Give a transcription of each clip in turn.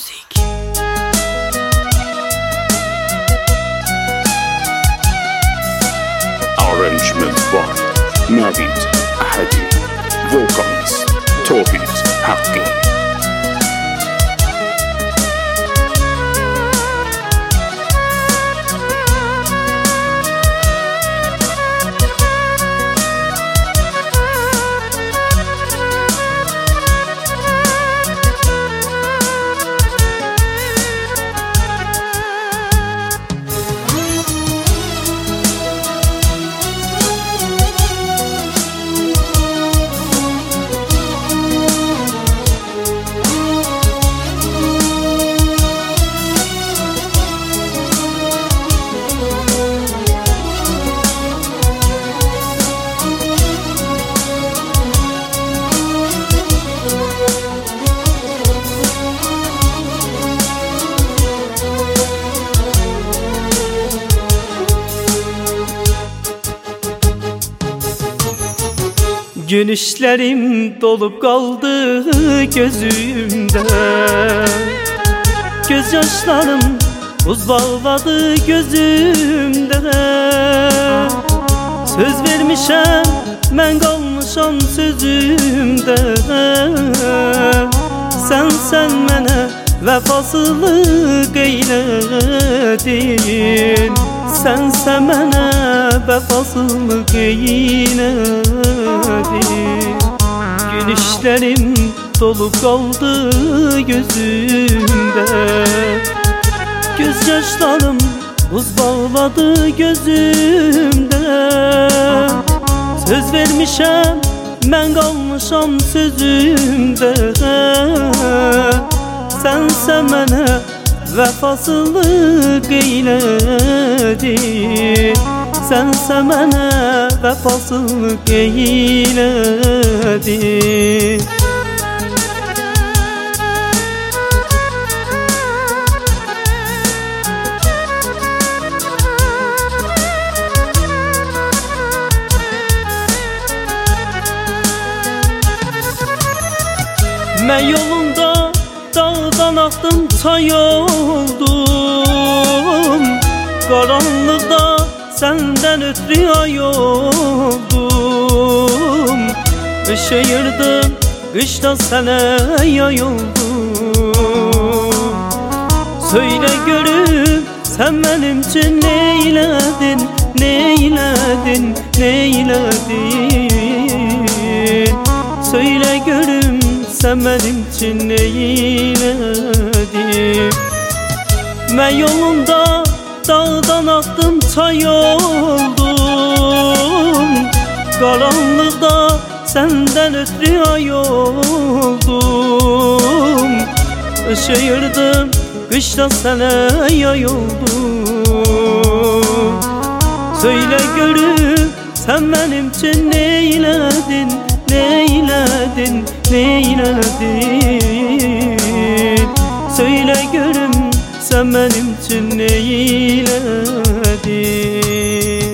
Music. Arrangement by Navid Ahadi. Vocals Tawhid Haqqi. Gülüşlerim dolup kaldı gözümde, gözyaşlarım buz bağladı gözümde. Söz vermişem ben kalmışam sözümde. Sen mənə vəfasızlıq eylədin. Sənsə mənə vəfasızlıq eylədin. Gülüşlərim dolup kaldı gözümde, gözyaşlarım buz bağladı gözümde. Söz vermişem mən qalmışam sözümdə. Sənsə mənə vəfasızlıq eylədin. Sənsə mənə vəfasızlıq eylədin. Mən yolunda dağdan axdım, çay oldum. Qaranlıqda səndən ötürü ay oldum. Üşüyürdüm, qışda sənə yay oldum. Söylə görüm, sən mənim üçün neylədin, neylədin, neylədin. Söylə görüm, sen benim için neylədin? Mən yolunda dağdan axdım, çay oldum. Qaranlıqda səndən ötürü ay oldum. Üşüyürdüm, qışda sənə yay oldum. Söylə görüm, sen benim için neylədin, neylədin, neylədin? Söylə görüm, sən mənim üçün neylədin?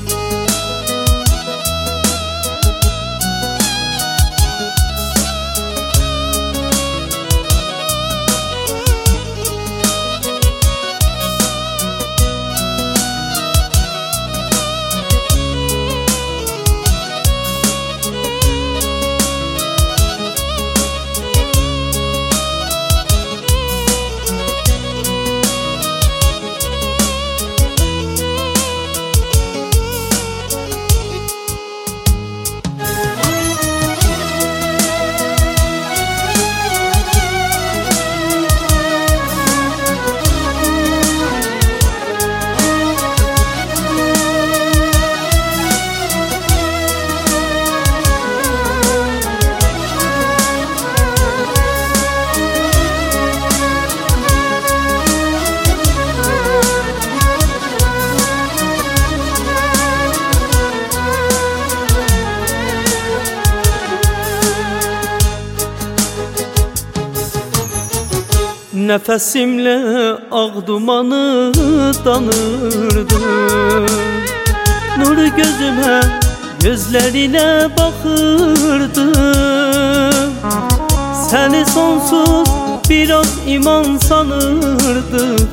Nefesimle ağ dumanı tanırdım. Nuru gözüme gözlerine bakırdım. Seni sonsuz biraz iman sanırdım.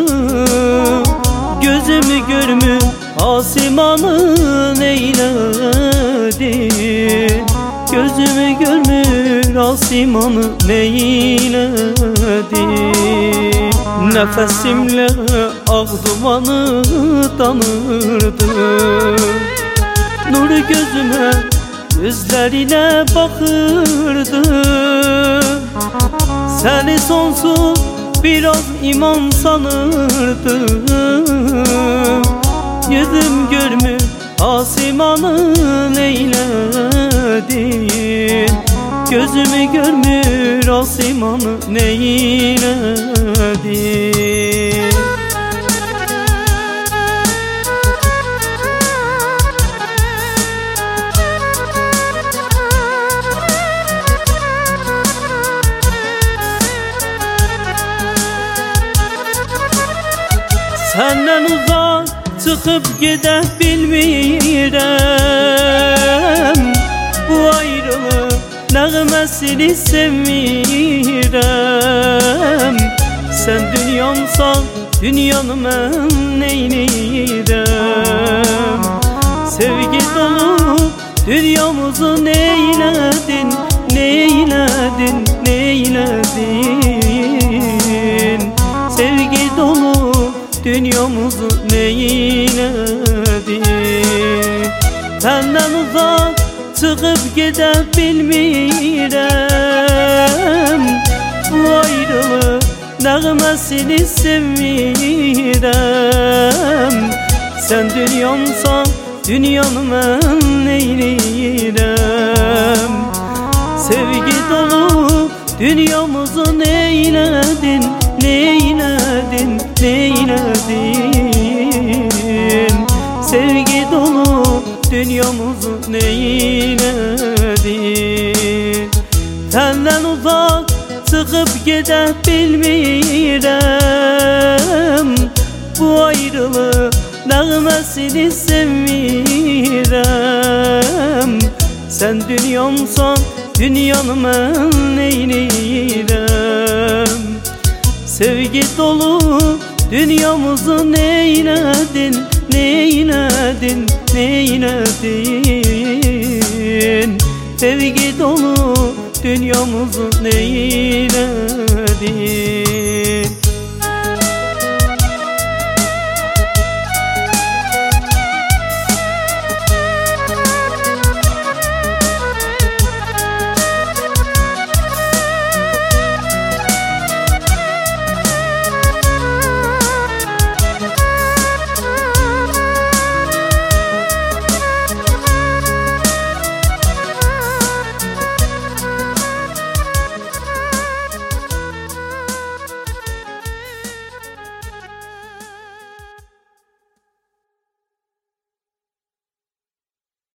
Gözümü görmür asimanı neyledin? Gözümü görmür asimanı neyledin? Nefesimle ağ dumanı tanırdım. Nuru gözüme gözlerine bakırdım. Seni sonsuz biraz iman sanırdım. Yüzüm görmür asimanı neyledin? Gözümü görmür asimanı neyledin? Senden uzak çıkıp gide bilmirəm. Bu ayrılık nəğməsini sevmirəm. Sen dünyamsan dünyanı mən neynirəm? Sevgi dolu dünyamızı neyledin? Neyledin, neyledin? Sevgi dolu dünyamızı neyledin? Senden uzak çıkıp gide bilmirəm. Bu ayrılık nəğməsini sevmirəm. Sen dünyamsan dünyanı mən neynirəm? Sevgi dolu dünyamızı neyledin? Neyledin, neyledin? Sevgi dolu dünyamızı neyledin? Senden uzak çıkıp gide bilmirəm. Bu ayrılık nəğməsini sevmirəm. Sen dünyamsan dünyanı mən neynirəm? Sevgi dolu dünyamızı neyledin? Neyledin, neyledin? Sevgi dolu dünyamızı neyledin?